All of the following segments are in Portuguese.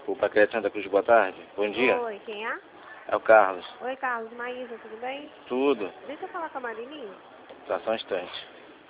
Desculpa, Crédito Santa Cruz, boa tarde. Bom dia. Oi, quem é? É o Carlos. Oi, Carlos. Maísa, tudo bem? Tudo. Deixa eu falar com a Marilinha. Tá só um instante.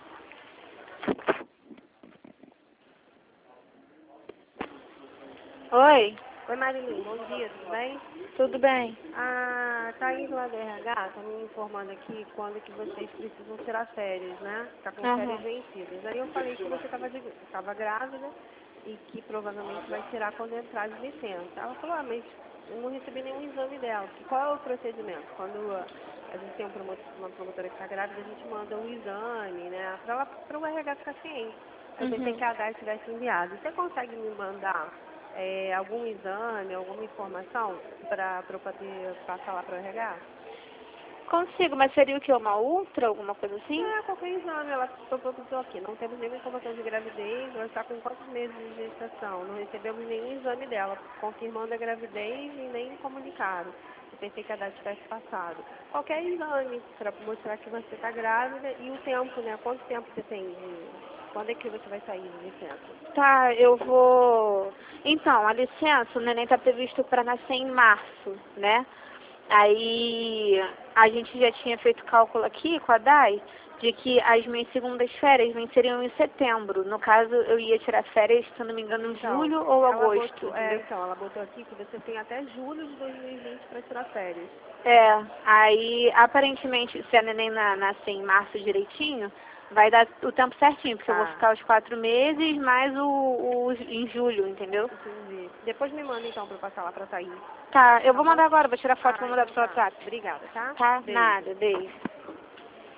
Oi, Oi, Marilinha, bom dia, tudo bem? tudo bem? A Thaís lá do RH tá me informando aqui quando que vocês precisam tirar férias, né? Tá com férias vencidas. Aí eu falei que você tava grávida e que provavelmente vai tirar quando entrar de licença. Ela falou, mas eu não recebi nenhum exame dela. Qual é o procedimento? Quando a gente tem uma promotora que está grávida, a gente manda um exame, né? Para o RH ficar ciente. Eu pensei que a DAI tivesse enviado. Você consegue me mandar algum exame, alguma informação para eu poder passar lá para o RH? Consigo, mas seria o que? Uma ultra, alguma coisa assim? Qualquer exame. Ela proporcionou aqui. Não temos nenhuma informação de gravidez. Ela está com quantos meses de gestação? Não recebemos nenhum exame dela, confirmando a gravidez e nem comunicaram. Eu pensei que a data tivesse passado. Qualquer exame para mostrar que você está grávida e o tempo, né? Quanto tempo você tem de... Quando é que você vai sair de licença? Tá, eu vou... Então, a licença, o neném tá previsto para nascer em março, né? Aí, a gente já tinha feito cálculo aqui com a DAI de que as minhas segundas férias venceriam em setembro. No caso, eu ia tirar férias, se eu não me engano, em julho ou agosto, entendeu? Então, ela botou aqui que você tem até julho de 2020 para tirar férias. Aí, aparentemente, se a neném nascer em março direitinho, vai dar o tempo certinho, porque eu vou ficar os 4 meses mais em julho, entendeu? Entendi. Depois me manda então para eu passar lá para Thaís. Tá, eu vou mandar agora, vou tirar foto e vou mandar pro seu Então tá. WhatsApp. Obrigada, tá? Tá? Beijo. Nada, beijo.